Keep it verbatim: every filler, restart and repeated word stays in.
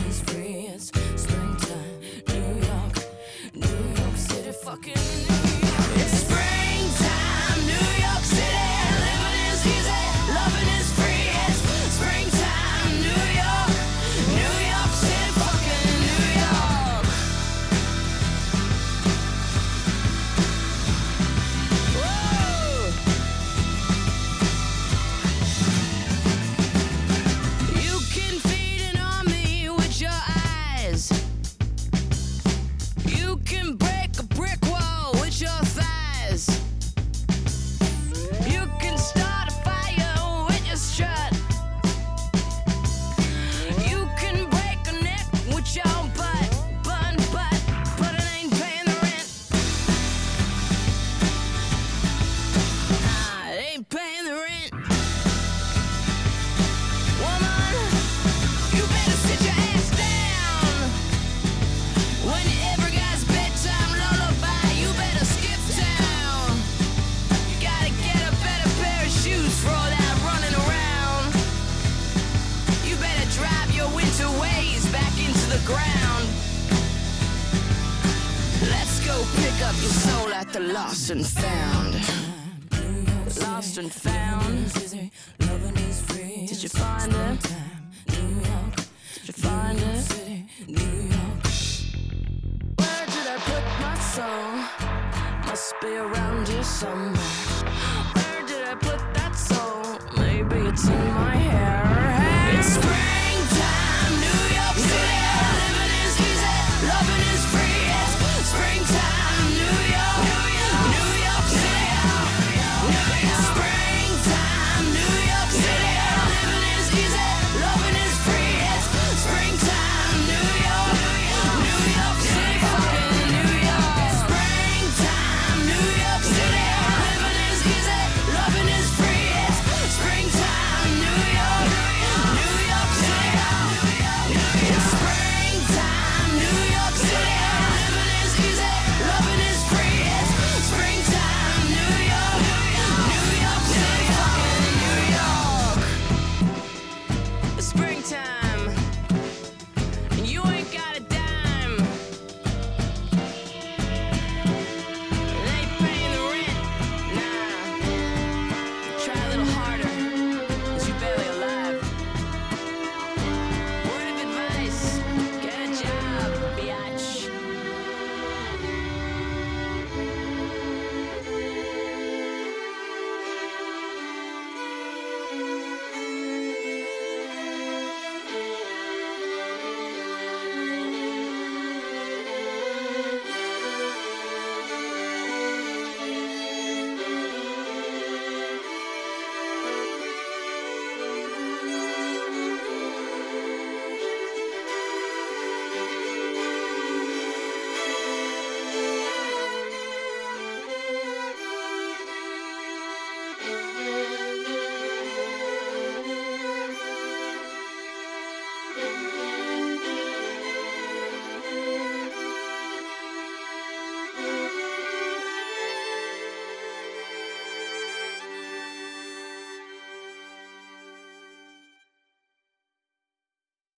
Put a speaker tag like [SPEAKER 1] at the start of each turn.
[SPEAKER 1] is free. It's springtime, New York, New York City, fucking New York. It's springtime, New York City. Living is easy, loving is free. It's springtime, New York, New York City, fucking New York. Whoa! You can feed an army with your eyes. You can break a brick wall with your thighs. You can start a fire with your strut. You can break a neck with your butt, bun butt, but it ain't paying the rent. Nah, it ain't paying the rent. Woman, you better sit your ass down. When every guy's bedtime lullaby, you better skip town. You gotta get a better pair of shoes for all that running around. You better drive your winter ways back into the ground. Let's go pick up your soul at the Lost and Found. Lost and Found. Did you find it? Did you find it? Where did I put my soul? Must be around here somewhere. Where did I put that soul? Maybe it's in my hair.